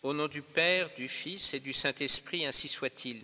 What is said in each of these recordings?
Au nom du Père, du Fils et du Saint-Esprit, ainsi soit-il.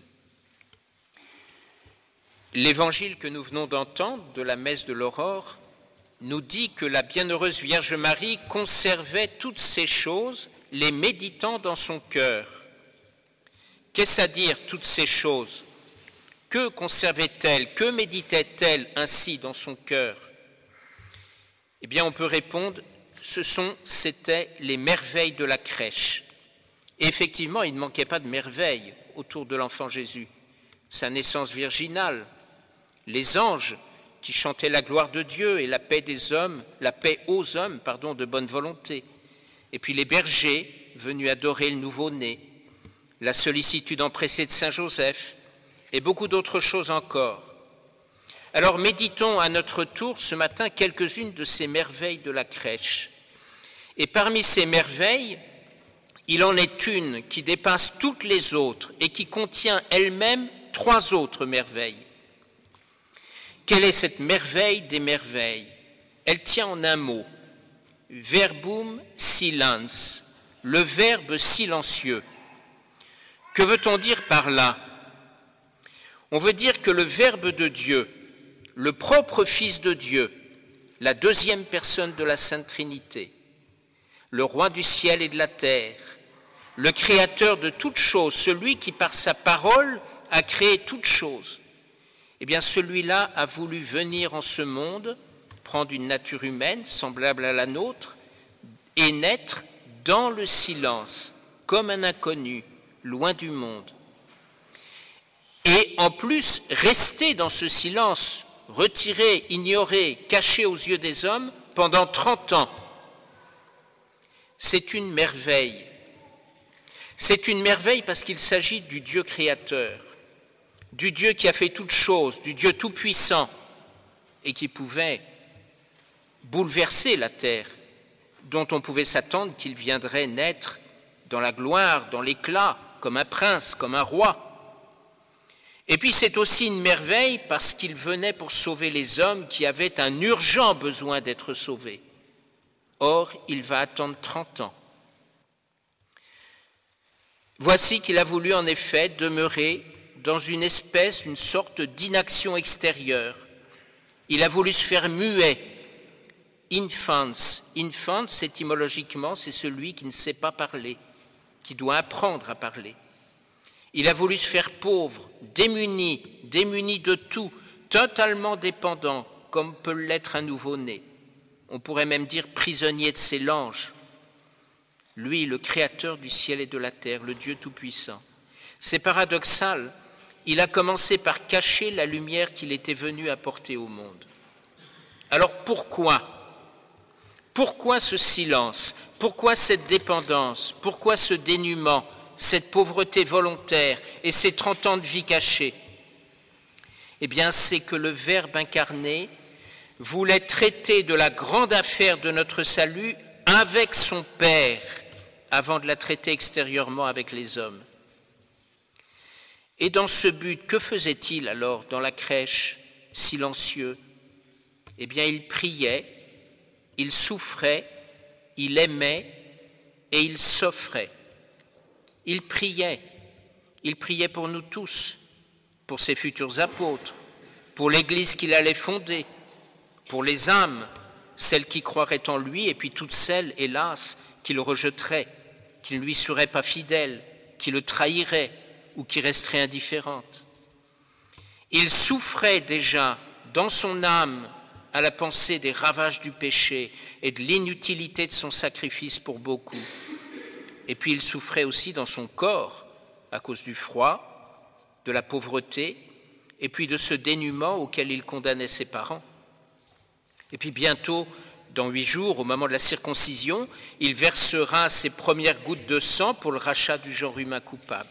L'évangile que nous venons d'entendre de la messe de l'aurore nous dit que la bienheureuse Vierge Marie conservait toutes ces choses, les méditant dans son cœur. Qu'est-ce à dire toutes ces choses? Que conservait-elle? Que méditait-elle ainsi dans son cœur? Eh bien, on peut répondre, c'étaient les merveilles de la crèche. Et effectivement, il ne manquait pas de merveilles autour de l'enfant Jésus. Sa naissance virginale, les anges qui chantaient la gloire de Dieu et la paix aux hommes de bonne volonté. Et puis les bergers venus adorer le nouveau-né, la sollicitude empressée de Saint Joseph et beaucoup d'autres choses encore. Alors méditons à notre tour ce matin quelques-unes de ces merveilles de la crèche. Et parmi ces merveilles, il en est une qui dépasse toutes les autres et qui contient elle-même 3 autres merveilles. Quelle est cette merveille des merveilles? Elle tient en un mot, verbum silens, le verbe silencieux. Que veut-on dire par là? On veut dire que le Verbe de Dieu, le propre Fils de Dieu, la deuxième personne de la Sainte Trinité, le Roi du ciel et de la terre, le Créateur de toutes choses, celui qui par sa parole a créé toutes choses, eh bien celui-là a voulu venir en ce monde, prendre une nature humaine semblable à la nôtre et naître dans le silence, comme un inconnu, loin du monde. Et en plus, rester dans ce silence, retiré, ignoré, caché aux yeux des hommes pendant 30 ans. C'est une merveille. C'est une merveille parce qu'il s'agit du Dieu créateur, du Dieu qui a fait toutes choses, du Dieu tout-puissant et qui pouvait bouleverser la terre, dont on pouvait s'attendre qu'il viendrait naître dans la gloire, dans l'éclat, comme un prince, comme un roi. Et puis c'est aussi une merveille parce qu'il venait pour sauver les hommes qui avaient un urgent besoin d'être sauvés. Or, il va attendre 30 ans. Voici qu'il a voulu en effet demeurer dans une sorte d'inaction extérieure. Il a voulu se faire muet. Infans, étymologiquement, c'est celui qui ne sait pas parler, qui doit apprendre à parler. Il a voulu se faire pauvre, démuni de tout, totalement dépendant, comme peut l'être un nouveau-né. On pourrait même dire prisonnier de ses langes. Lui, le Créateur du ciel et de la terre, le Dieu tout-puissant. C'est paradoxal, il a commencé par cacher la lumière qu'il était venu apporter au monde. Alors pourquoi? Pourquoi ce silence? Pourquoi cette dépendance? Pourquoi ce dénuement, cette pauvreté volontaire et ces 30 ans de vie cachée? Eh bien, c'est que le Verbe incarné voulait traiter de la grande affaire de notre salut avec son Père, avant de la traiter extérieurement avec les hommes. Et dans ce but, que faisait-il alors dans la crèche, silencieux? Eh bien, il priait, il souffrait, il aimait et il s'offrait. Il priait pour nous tous, pour ses futurs apôtres, pour l'Église qu'il allait fonder, pour les âmes, celles qui croiraient en lui et puis toutes celles, hélas, qui le rejetteraient, qui ne lui seraient pas fidèles, qui le trahiraient ou qui resteraient indifférentes. Il souffrait déjà dans son âme à la pensée des ravages du péché et de l'inutilité de son sacrifice pour beaucoup. Et puis il souffrait aussi dans son corps à cause du froid, de la pauvreté et puis de ce dénuement auquel il condamnait ses parents. Et puis bientôt, dans 8 jours, au moment de la circoncision, il versera ses premières gouttes de sang pour le rachat du genre humain coupable.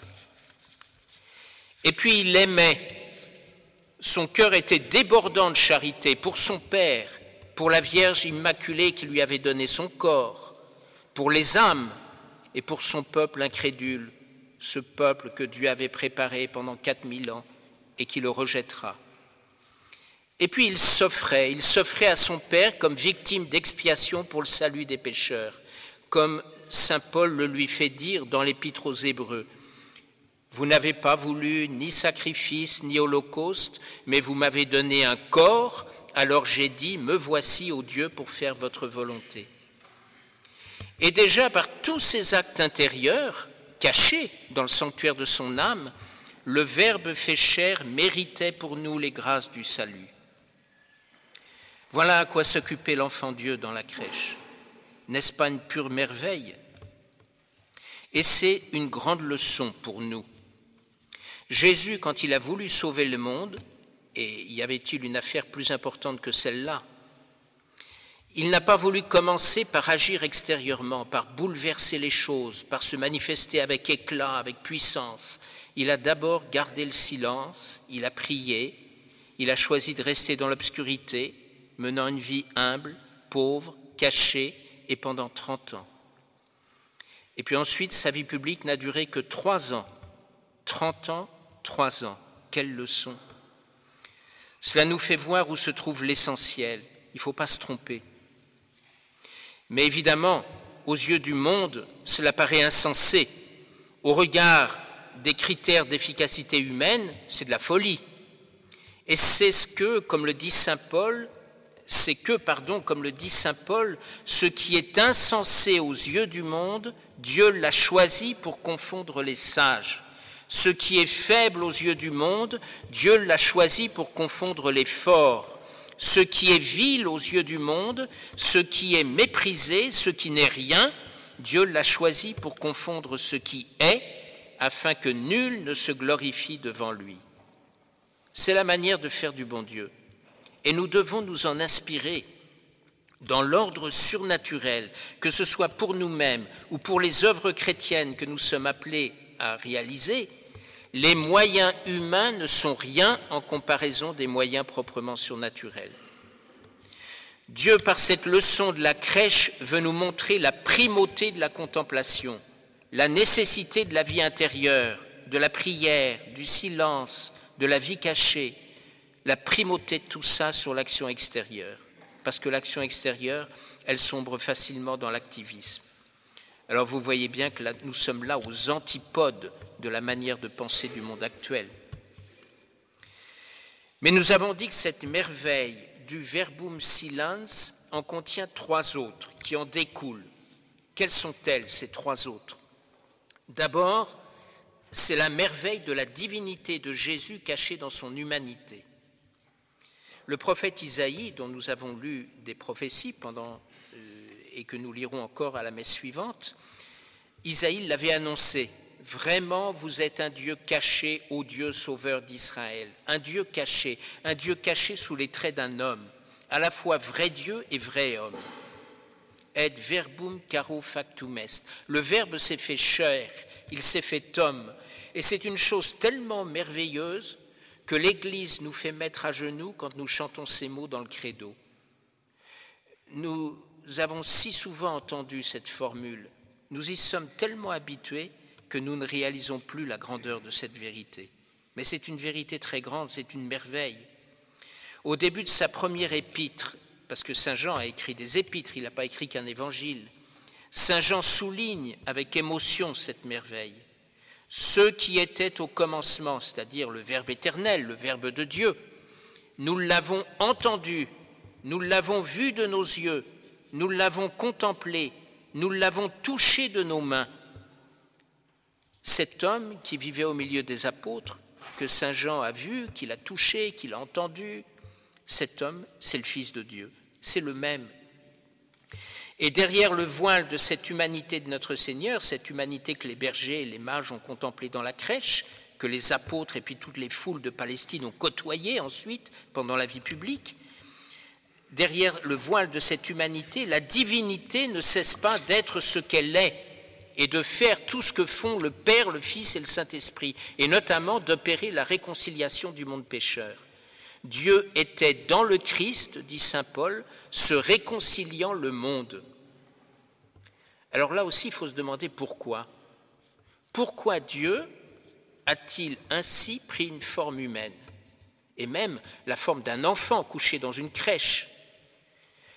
Et puis il aimait. Son cœur était débordant de charité pour son Père, pour la Vierge Immaculée qui lui avait donné son corps, pour les âmes et pour son peuple incrédule, ce peuple que Dieu avait préparé pendant 4000 ans et qui le rejettera. Et puis il s'offrait à son Père comme victime d'expiation pour le salut des pécheurs, comme saint Paul le lui fait dire dans l'Épître aux Hébreux. Vous n'avez pas voulu ni sacrifice ni holocauste, mais vous m'avez donné un corps, alors j'ai dit, me voici, ô Dieu, pour faire votre volonté. Et déjà par tous ces actes intérieurs, cachés dans le sanctuaire de son âme, le Verbe fait chair méritait pour nous les grâces du salut. Voilà à quoi s'occupait l'enfant Dieu dans la crèche. N'est-ce pas une pure merveille? Et c'est une grande leçon pour nous. Jésus, quand il a voulu sauver le monde, et y avait-il une affaire plus importante que celle-là? Il n'a pas voulu commencer par agir extérieurement, par bouleverser les choses, par se manifester avec éclat, avec puissance. Il a d'abord gardé le silence, il a prié, il a choisi de rester dans l'obscurité, menant une vie humble, pauvre, cachée, et pendant 30 ans. Et puis ensuite, sa vie publique n'a duré que 3 ans. 30 ans, 3 ans. Quelle leçon! Cela nous fait voir où se trouve l'essentiel. Il ne faut pas se tromper. Mais évidemment, aux yeux du monde, cela paraît insensé. Au regard des critères d'efficacité humaine, c'est de la folie. Et c'est comme le dit saint Paul, ce qui est insensé aux yeux du monde, Dieu l'a choisi pour confondre les sages. Ce qui est faible aux yeux du monde, Dieu l'a choisi pour confondre les forts. Ce qui est vil aux yeux du monde, ce qui est méprisé, ce qui n'est rien, Dieu l'a choisi pour confondre ce qui est, afin que nul ne se glorifie devant lui. C'est la manière de faire du bon Dieu. Et nous devons nous en inspirer dans l'ordre surnaturel, que ce soit pour nous-mêmes ou pour les œuvres chrétiennes que nous sommes appelés à réaliser. Les moyens humains ne sont rien en comparaison des moyens proprement surnaturels. Dieu, par cette leçon de la crèche, veut nous montrer la primauté de la contemplation, la nécessité de la vie intérieure, de la prière, du silence, de la vie cachée, la primauté de tout ça sur l'action extérieure, parce que l'action extérieure, elle sombre facilement dans l'activisme. Alors vous voyez bien que nous sommes là aux antipodes de la manière de penser du monde actuel. Mais nous avons dit que cette merveille du verbum silens en contient 3 autres qui en découlent. Quelles sont-elles, ces 3 autres? D'abord, c'est la merveille de la divinité de Jésus cachée dans son humanité. Le prophète Isaïe, dont nous avons lu des prophéties et que nous lirons encore à la messe suivante, Isaïe l'avait annoncé. Vraiment, vous êtes un Dieu caché, ô Dieu sauveur d'Israël. Un Dieu caché sous les traits d'un homme, à la fois vrai Dieu et vrai homme. Et verbum caro factum est. Le Verbe s'est fait chair, il s'est fait homme. Et c'est une chose tellement merveilleuse que l'Église nous fait mettre à genoux quand nous chantons ces mots dans le credo. Nous avons si souvent entendu cette formule, nous y sommes tellement habitués que nous ne réalisons plus la grandeur de cette vérité. Mais c'est une vérité très grande, c'est une merveille. Au début de sa première épître, parce que Saint Jean a écrit des épîtres, il n'a pas écrit qu'un évangile, Saint Jean souligne avec émotion cette merveille. Ce qui était au commencement, c'est-à-dire le Verbe éternel, le Verbe de Dieu, nous l'avons entendu, nous l'avons vu de nos yeux, nous l'avons contemplé, nous l'avons touché de nos mains. Cet homme qui vivait au milieu des apôtres, que Saint Jean a vu, qu'il a touché, qu'il a entendu, cet homme, c'est le Fils de Dieu, c'est le même. Et derrière le voile de cette humanité de notre Seigneur, cette humanité que les bergers et les mages ont contemplée dans la crèche, que les apôtres et puis toutes les foules de Palestine ont côtoyé ensuite pendant la vie publique, derrière le voile de cette humanité, la divinité ne cesse pas d'être ce qu'elle est et de faire tout ce que font le Père, le Fils et le Saint-Esprit, et notamment d'opérer la réconciliation du monde pécheur. Dieu était dans le Christ, dit saint Paul, se réconciliant le monde. Alors là aussi, il faut se demander pourquoi. Pourquoi Dieu a-t-il ainsi pris une forme humaine, et même la forme d'un enfant couché dans une crèche?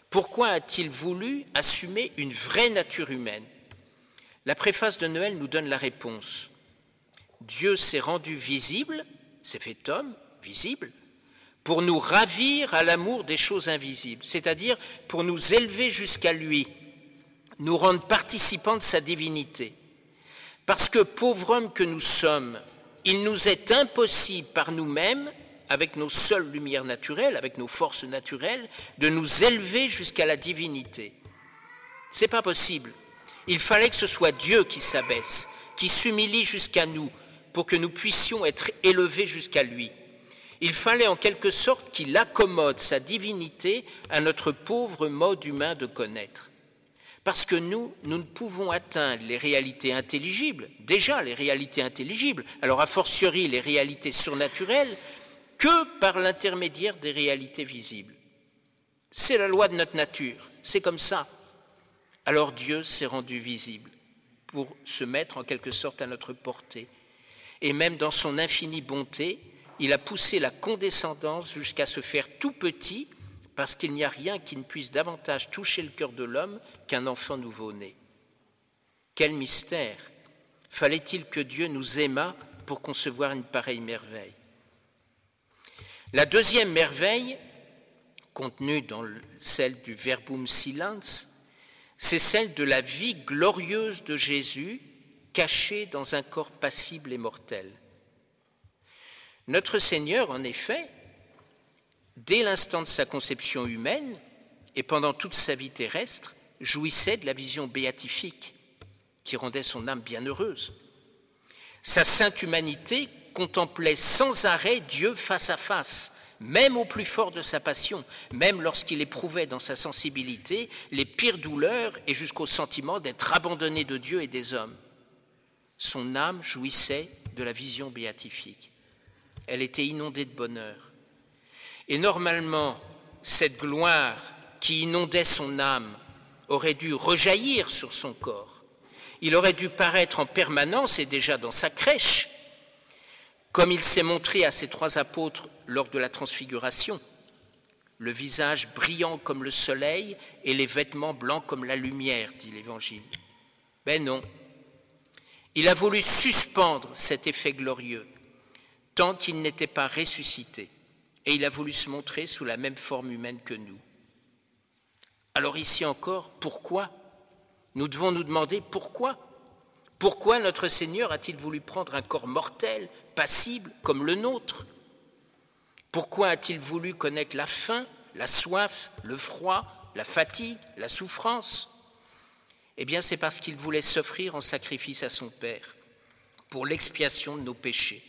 Pourquoi a-t-il voulu assumer une vraie nature humaine ? La préface de Noël nous donne la réponse. Dieu s'est rendu visible, s'est fait homme, visible, pour nous ravir à l'amour des choses invisibles, c'est-à-dire pour nous élever jusqu'à lui, nous rendre participants de sa divinité. Parce que, pauvres hommes que nous sommes, il nous est impossible par nous-mêmes, avec nos seules lumières naturelles, avec nos forces naturelles, de nous élever jusqu'à la divinité. Ce n'est pas possible. Il fallait que ce soit Dieu qui s'abaisse, qui s'humilie jusqu'à nous, pour que nous puissions être élevés jusqu'à lui. Il fallait en quelque sorte qu'il accommode sa divinité à notre pauvre mode humain de connaître. Parce que nous ne pouvons atteindre les réalités intelligibles, déjà les réalités intelligibles, alors a fortiori les réalités surnaturelles, que par l'intermédiaire des réalités visibles. C'est la loi de notre nature, c'est comme ça. Alors Dieu s'est rendu visible pour se mettre en quelque sorte à notre portée. Et même dans son infinie bonté, il a poussé la condescendance jusqu'à se faire tout petit, parce qu'il n'y a rien qui ne puisse davantage toucher le cœur de l'homme qu'un enfant nouveau-né. Quel mystère! Fallait-il que Dieu nous aimât pour concevoir une pareille merveille? La deuxième merveille, contenue dans celle du Verbum Silens, c'est celle de la vie glorieuse de Jésus, caché dans un corps passible et mortel. Notre Seigneur, en effet, dès l'instant de sa conception humaine et pendant toute sa vie terrestre, jouissait de la vision béatifique qui rendait son âme bienheureuse. Sa sainte humanité contemplait sans arrêt Dieu face à face, même au plus fort de sa passion, même lorsqu'il éprouvait dans sa sensibilité les pires douleurs et jusqu'au sentiment d'être abandonné de Dieu et des hommes. Son âme jouissait de la vision béatifique. Elle était inondée de bonheur. Et normalement, cette gloire qui inondait son âme aurait dû rejaillir sur son corps. Il aurait dû paraître en permanence et déjà dans sa crèche, comme il s'est montré à ses trois apôtres lors de la transfiguration, le visage brillant comme le soleil et les vêtements blancs comme la lumière, dit l'Évangile. Ben non. Il a voulu suspendre cet effet glorieux tant qu'il n'était pas ressuscité, et il a voulu se montrer sous la même forme humaine que nous. Alors ici encore, pourquoi ? Nous devons nous demander pourquoi ? Pourquoi notre Seigneur a-t-il voulu prendre un corps mortel, passible, comme le nôtre ? Pourquoi a-t-il voulu connaître la faim, la soif, le froid, la fatigue, la souffrance ? Eh bien, c'est parce qu'il voulait s'offrir en sacrifice à son Père pour l'expiation de nos péchés.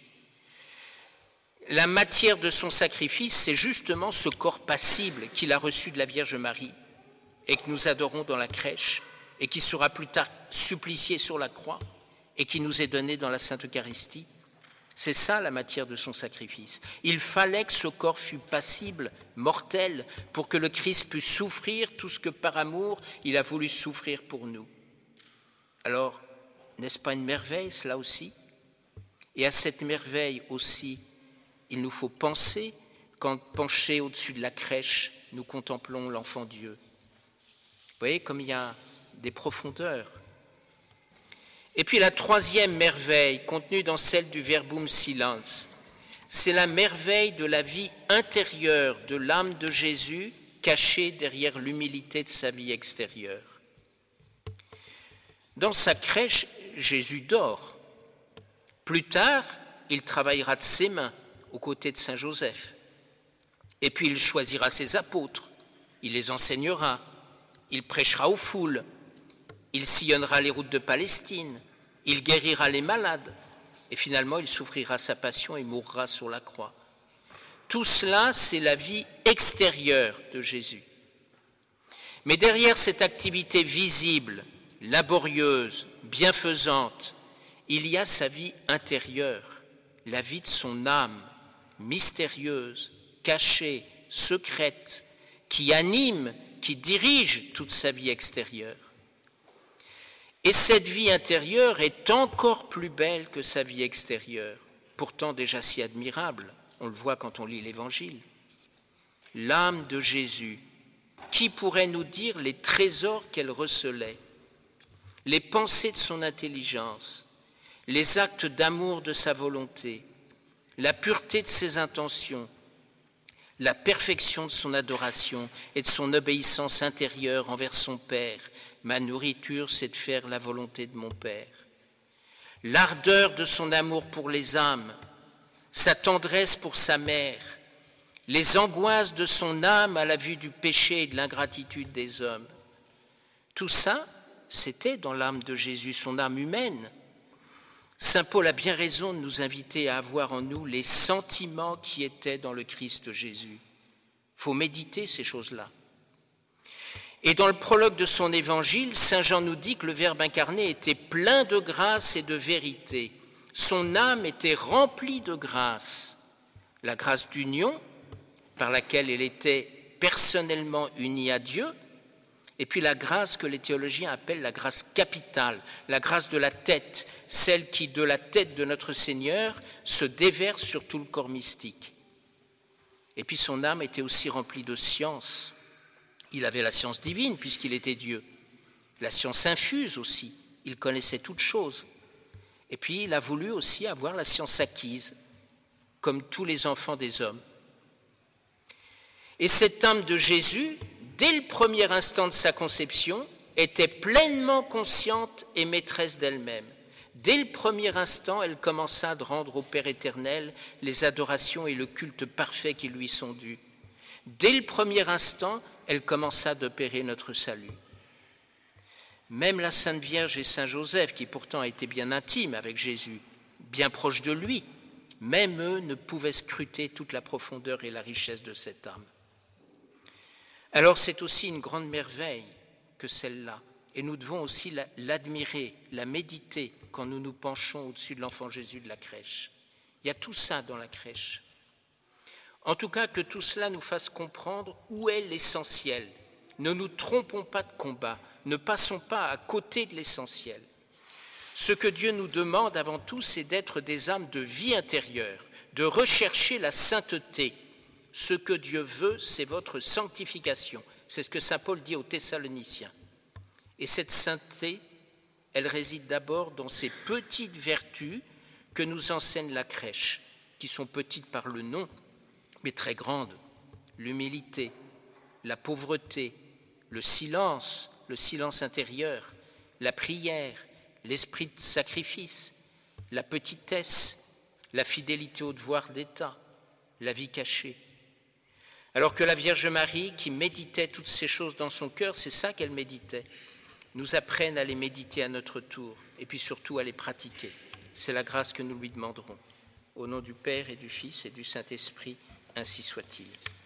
La matière de son sacrifice, c'est justement ce corps passible qu'il a reçu de la Vierge Marie et que nous adorons dans la crèche et qui sera plus tard supplicié sur la croix et qui nous est donné dans la Sainte Eucharistie. C'est ça la matière de son sacrifice. Il fallait que ce corps fût passible, mortel, pour que le Christ puisse souffrir tout ce que par amour il a voulu souffrir pour nous. Alors, n'est-ce pas une merveille cela aussi ? Et à cette merveille aussi, il nous faut penser quand, penchés au-dessus de la crèche, nous contemplons l'enfant Dieu. Vous voyez comme il y a des profondeurs. Et puis la troisième merveille, contenue dans celle du Verbum Silens, c'est la merveille de la vie intérieure de l'âme de Jésus, cachée derrière l'humilité de sa vie extérieure. Dans sa crèche, Jésus dort. Plus tard, il travaillera de ses mains aux côtés de Saint Joseph. Et puis il choisira ses apôtres, il les enseignera, il prêchera aux foules, il sillonnera les routes de Palestine, il guérira les malades, et finalement il souffrira sa passion et mourra sur la croix. Tout cela, c'est la vie extérieure de Jésus. Mais derrière cette activité visible, laborieuse, bienfaisante, il y a sa vie intérieure, la vie de son âme, mystérieuse, cachée, secrète, qui anime, qui dirige toute sa vie extérieure. Et cette vie intérieure est encore plus belle que sa vie extérieure, pourtant déjà si admirable, on le voit quand on lit l'Évangile. L'âme de Jésus qui pourrait nous dire les trésors qu'elle recelait, les pensées de son intelligence, les actes d'amour de sa volonté, la pureté de ses intentions, la perfection de son adoration et de son obéissance intérieure envers son Père. Ma nourriture, c'est de faire la volonté de mon Père. L'ardeur de son amour pour les âmes, sa tendresse pour sa mère, les angoisses de son âme à la vue du péché et de l'ingratitude des hommes. Tout ça, c'était dans l'âme de Jésus, son âme humaine. Saint Paul a bien raison de nous inviter à avoir en nous les sentiments qui étaient dans le Christ Jésus. Il faut méditer ces choses-là. Et dans le prologue de son évangile, Saint Jean nous dit que le Verbe incarné était plein de grâce et de vérité. Son âme était remplie de grâce. La grâce d'union, par laquelle elle était personnellement unie à Dieu, et puis la grâce que les théologiens appellent la grâce capitale, la grâce de la tête, celle qui, de la tête de notre Seigneur, se déverse sur tout le corps mystique. Et puis son âme était aussi remplie de science. Il avait la science divine puisqu'il était Dieu. La science infuse aussi, il connaissait toutes choses. Et puis il a voulu aussi avoir la science acquise, comme tous les enfants des hommes. Et cette âme de Jésus, dès le premier instant de sa conception, était pleinement consciente et maîtresse d'elle-même. Dès le premier instant, elle commença de rendre au Père éternel les adorations et le culte parfait qui lui sont dus. Dès le premier instant, elle commença d'opérer notre salut. Même la Sainte Vierge et Saint Joseph, qui pourtant étaient bien intimes avec Jésus, bien proches de lui, même eux ne pouvaient scruter toute la profondeur et la richesse de cette âme. Alors c'est aussi une grande merveille que celle-là, et nous devons aussi l'admirer, la méditer quand nous nous penchons au-dessus de l'enfant Jésus de la crèche. Il y a tout ça dans la crèche. En tout cas, que tout cela nous fasse comprendre où est l'essentiel. Ne nous trompons pas de combat, ne passons pas à côté de l'essentiel. Ce que Dieu nous demande avant tout, c'est d'être des âmes de vie intérieure, de rechercher la sainteté. Ce que Dieu veut, c'est votre sanctification. C'est ce que saint Paul dit aux Thessaloniciens. Et cette sainteté, elle réside d'abord dans ces petites vertus que nous enseigne la crèche, qui sont petites par le nom, mais très grandes. L'humilité, la pauvreté, le silence intérieur, la prière, l'esprit de sacrifice, la petitesse, la fidélité au devoir d'État, la vie cachée. Alors que la Vierge Marie, qui méditait toutes ces choses dans son cœur, c'est ça qu'elle méditait, nous apprenne à les méditer à notre tour, et puis surtout à les pratiquer. C'est la grâce que nous lui demanderons. Au nom du Père et du Fils et du Saint-Esprit, ainsi soit-il.